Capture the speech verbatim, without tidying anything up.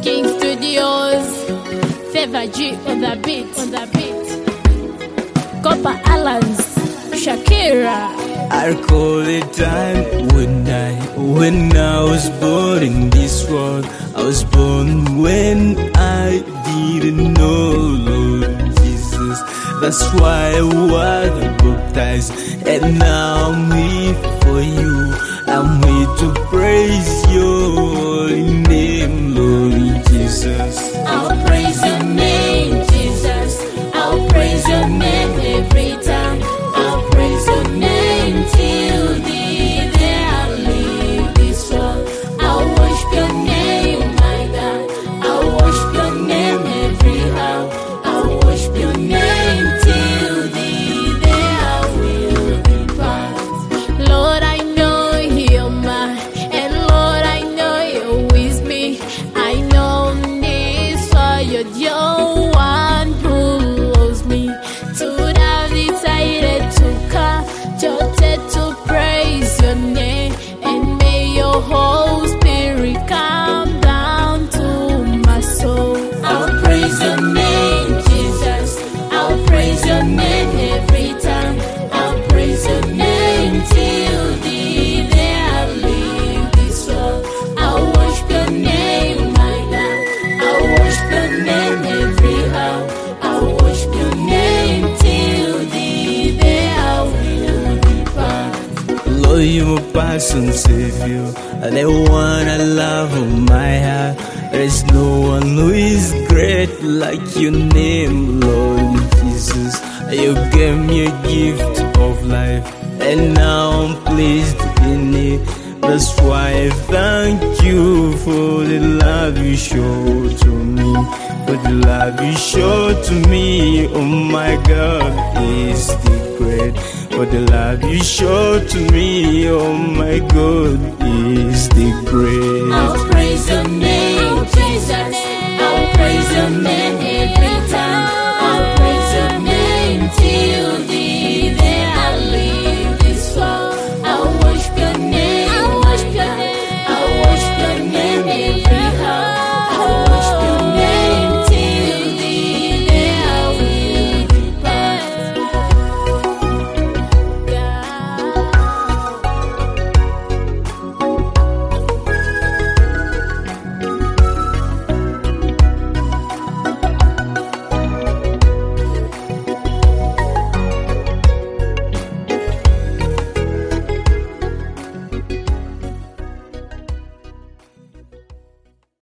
King Studios, Favor G on the beat, on the beat. Copper Allens, Shakira. I recall the time when I, when I was born in this world. I was born when I didn't know Lord Jesus. That's why I was baptized, and now I'm here for you. I'm here to praise your holy name, Lord Jesus. I'll praise your name, Jesus. I'll praise your name every time. I'll praise your name till the day I leave this world. I'll worship your name, my God. I'll worship your name every hour. I'll worship your name till the day I will depart. Lord, I know you're mine, and Lord, I know you're with me. I know this, for you're the one who loves me. To have decided to come, just to praise your name, and may your Holy Spirit come down to my soul. I'll praise your name, Jesus. I'll praise your name every time. I'll praise your name till the day I leave this world. I'll worship your name, my God. I'll worship your name every hour. I'll worship your name till the day I will depart. Lord, you're my passion savior, and the one I love on my heart. There's no one who is great like your name, Lord Jesus. You gave me a gift of life, and now I'm pleased in it. That's why I thank you for the love you show to me. For the love you show to me, oh my God, is the great. For the love you show to me, oh my God, is the great. I'll praise your name, Jesus. I'll praise your name.